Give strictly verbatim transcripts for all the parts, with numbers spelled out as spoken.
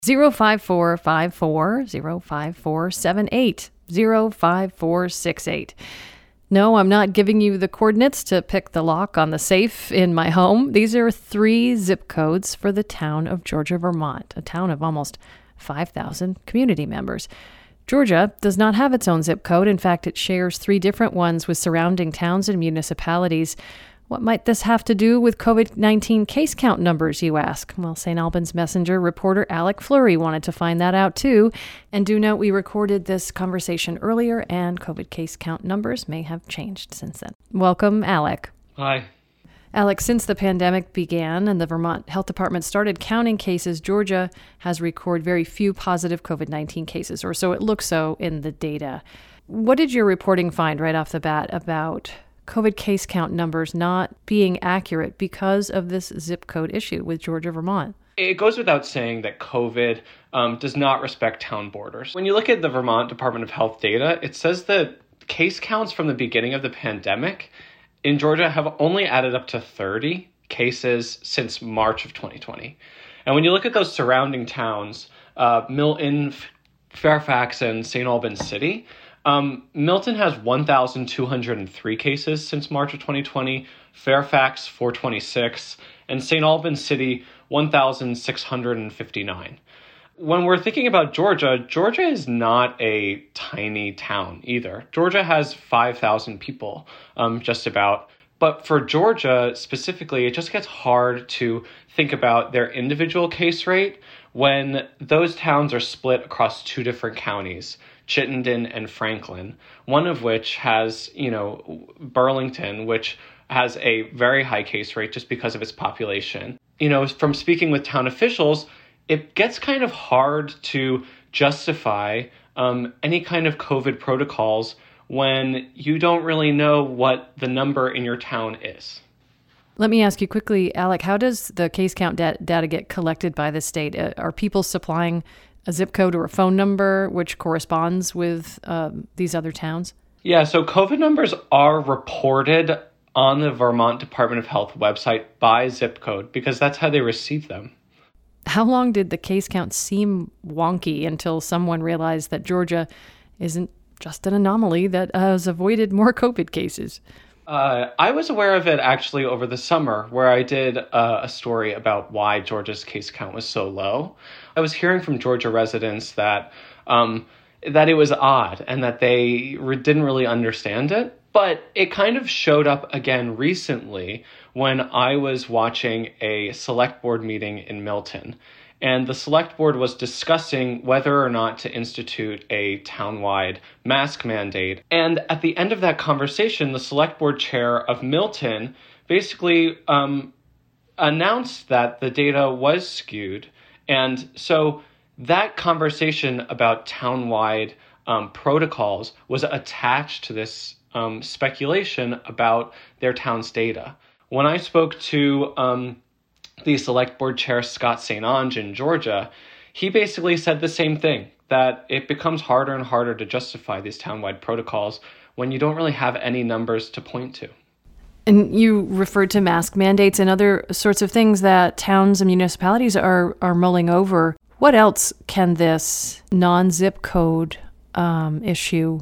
zero five four five four, zero five four seven eight, zero five four six eight. No, I'm not giving you the coordinates to pick the lock on the safe in my home. These are three zip codes for the town of Georgia, Vermont, a town of almost five thousand community members. Georgia does not have its own zip code. In fact, it shares three different ones with surrounding towns and municipalities. What might this have to do with covid nineteen case count numbers, you ask? Well, Saint Albans Messenger reporter Alec Fleury wanted to find that out too. And do note we recorded this conversation earlier, and COVID case count numbers may have changed since then. Welcome, Alec. Hi. Alec, since the pandemic began and the Vermont Health Department started counting cases, Georgia has recorded very few positive covid nineteen cases, or so it looks so in the data. What did your reporting find right off the bat about COVID case count numbers not being accurate because of this zip code issue with Georgia, Vermont? It goes without saying that COVID um, does not respect town borders. When you look at the Vermont Department of Health data, it says that case counts from the beginning of the pandemic in Georgia have only added up to thirty cases since March of twenty twenty. And when you look at those surrounding towns, uh, Milton, Fairfax, and Saint Albans City, Um, Milton has one thousand two hundred three cases since March of twenty twenty, Fairfax four hundred twenty-six, and Saint Albans City one thousand six hundred fifty-nine. When we're thinking about Georgia, Georgia is not a tiny town either. Georgia has five thousand people, um, just about. But for Georgia specifically, it just gets hard to think about their individual case rate when those towns are split across two different counties, Chittenden and Franklin, one of which has, you know, Burlington, which has a very high case rate just because of its population. You know, from speaking with town officials, it gets kind of hard to justify um, any kind of COVID protocols when you don't really know what the number in your town is. Let me ask you quickly, Alec, how does the case count da- data get collected by the state? Uh, are people supplying a zip code or a phone number which corresponds with um, these other towns? Yeah, so COVID numbers are reported on the Vermont Department of Health website by zip code because that's how they receive them. How long did the case count seem wonky until someone realized that Georgia isn't just an anomaly that has avoided more COVID cases? Uh, I was aware of it actually over the summer where I did uh, a story about why Georgia's case count was so low. I was hearing from Georgia residents that um, that it was odd and that they re- didn't really understand it. But it kind of showed up again recently when I was watching a select board meeting in Milton. And the select board was discussing whether or not to institute a townwide mask mandate. And at the end of that conversation, the select board chair of Milton basically um, announced that the data was skewed. And so that conversation about townwide um, protocols was attached to this um, speculation about their town's data. When I spoke to um, the select board chair, Scott Saint Onge in Georgia, he basically said the same thing, that it becomes harder and harder to justify these townwide protocols when you don't really have any numbers to point to. And you referred to mask mandates and other sorts of things that towns and municipalities are, are mulling over. What else can this non-zip code um, issue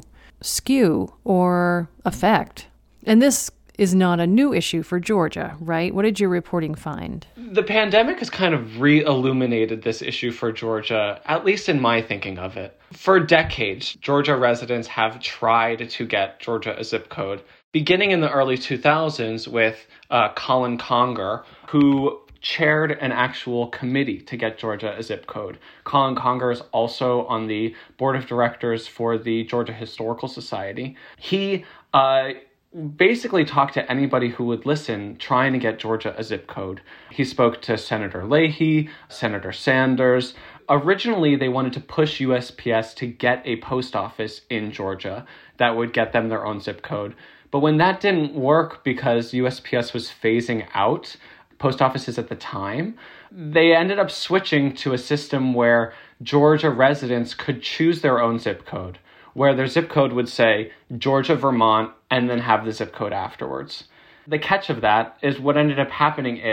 skew or affect? And this is not a new issue for Georgia, right? What did your reporting find? The pandemic has kind of re-illuminated this issue for Georgia, at least in my thinking of it. For decades, Georgia residents have tried to get Georgia a zip code, beginning in the early two thousands with uh, Colin Conger, who chaired an actual committee to get Georgia a zip code. Colin Conger is also on the board of directors for the Georgia Historical Society. He uh, basically talked to anybody who would listen, trying to get Georgia a zip code. He spoke to Senator Leahy, Senator Sanders. Originally, they wanted to push U S P S to get a post office in Georgia that would get them their own zip code. But when that didn't work because U S P S was phasing out post offices at the time, they ended up switching to a system where Georgia residents could choose their own zip code, where their zip code would say Georgia, Vermont, and then have the zip code afterwards. The catch of that is what ended up happening is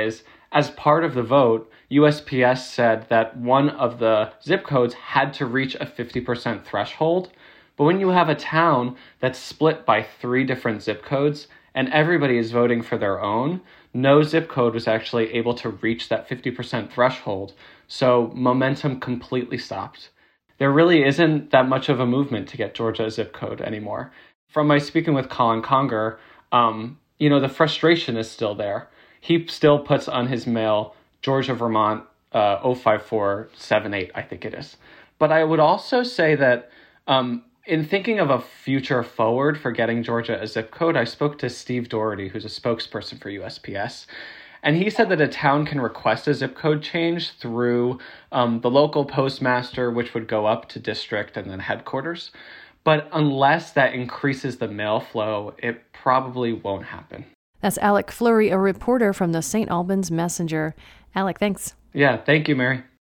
As part of the vote, U S P S said that one of the zip codes had to reach a fifty percent threshold. But when you have a town that's split by three different zip codes and everybody is voting for their own, no zip code was actually able to reach that fifty percent threshold. So momentum completely stopped. There really isn't that much of a movement to get Georgia a zip code anymore. From my speaking with Colin Conger, um, you know, the frustration is still there. He still puts on his mail Georgia, Vermont, uh, oh five four seven eight, I think it is. But I would also say that um, in thinking of a future forward for getting Georgia a zip code, I spoke to Steve Doherty, who's a spokesperson for U S P S. And he said that a town can request a zip code change through um, the local postmaster, which would go up to district and then headquarters. But unless that increases the mail flow, it probably won't happen. That's Alec Fleury, a reporter from the Saint Albans Messenger. Alec, thanks. Yeah, thank you, Mary.